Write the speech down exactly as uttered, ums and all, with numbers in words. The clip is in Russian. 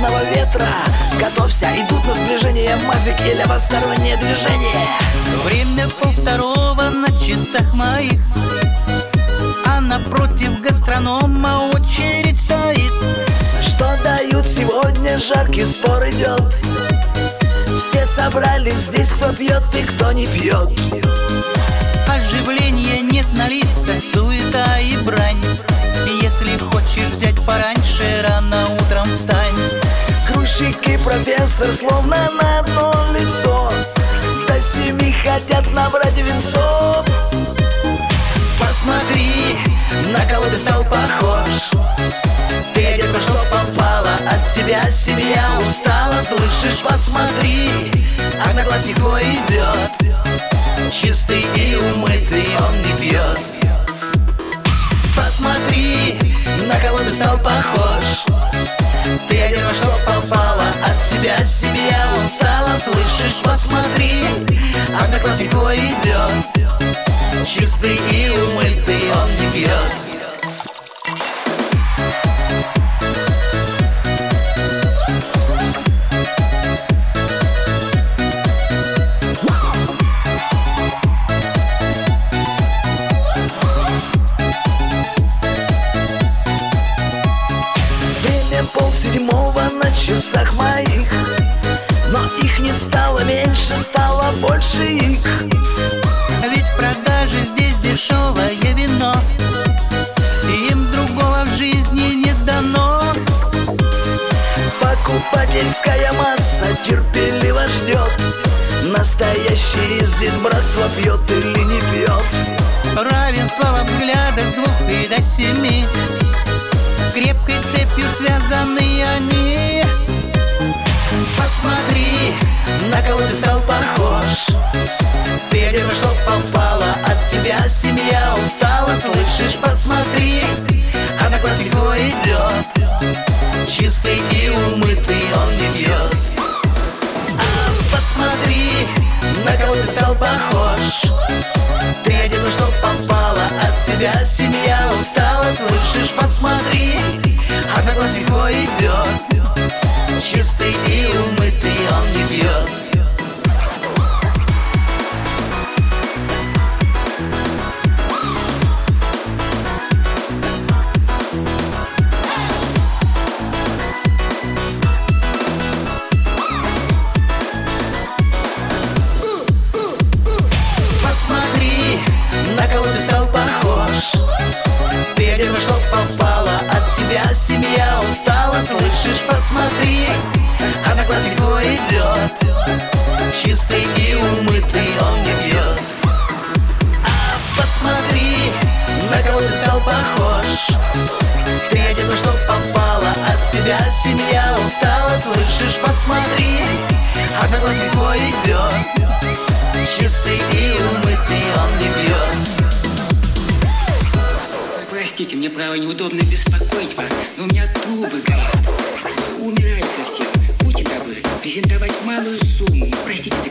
северного ветра. Готовься, идут на сближение мафик и левостороннее движение. Время полвторого на часах моих, а напротив гастронома очередь стоит. Что дают сегодня, жаркий спор идет. Все собрались здесь, кто пьет и кто не пьет. Оживления нет на лицах, суета и брань. Если хочешь взять пораньше, рано утром встань. Грузчик и профессор словно на одно лицо. До семи хотят набрать венцов. Посмотри, на кого ты стал похож. Ты одет во что попало, от тебя семья устала. Слышишь, посмотри, одноклассник твой идет, чистый и умытый, он не пьет. Посмотри, на кого ты стал похож. Ты одет во что попало, от тебя семья устала. Слышишь, посмотри, одноклассник твой идет, чистый и умытый, он не пьет. Полседьмого на часах моих, но их не стало меньше, стало больше их. Ведь в продаже здесь дешевое вино, им другого в жизни не дано. Покупательская масса терпеливо ждет. Настоящее здесь братство пьет или не пьет. Равенство во взглядах с двух и до семи, крепкой цепью связаны они. Посмотри, на кого ты стал похож. Ты одет во что попало, от тебя семья устала. Слышишь, посмотри, одноклассник твой идет, чистый и умытый, он не пьет. А посмотри, на кого ты стал похож. Ты одет во что попало, от тебя семья устала. Слышишь, посмотри, одноклассник твой идет, чистый и умытый, он не пьет. Посмотри, на кого ты стал похож. Ты одет во что попало, от тебя семья устала. Слышишь, посмотри, одноклассник твой идет, чистый и умытый, он не пьет. А посмотри, на кого ты стал похож. Ты одет во что попало, от тебя семья устала. Слышишь, посмотри, одноклассник твой идет, чистый и умытый, он не пьет. Простите, мне, право, неудобно беспокоить вас, но у меня трубы горят. Умираю совсем. Будьте добры, презентовать малую сумму. Простите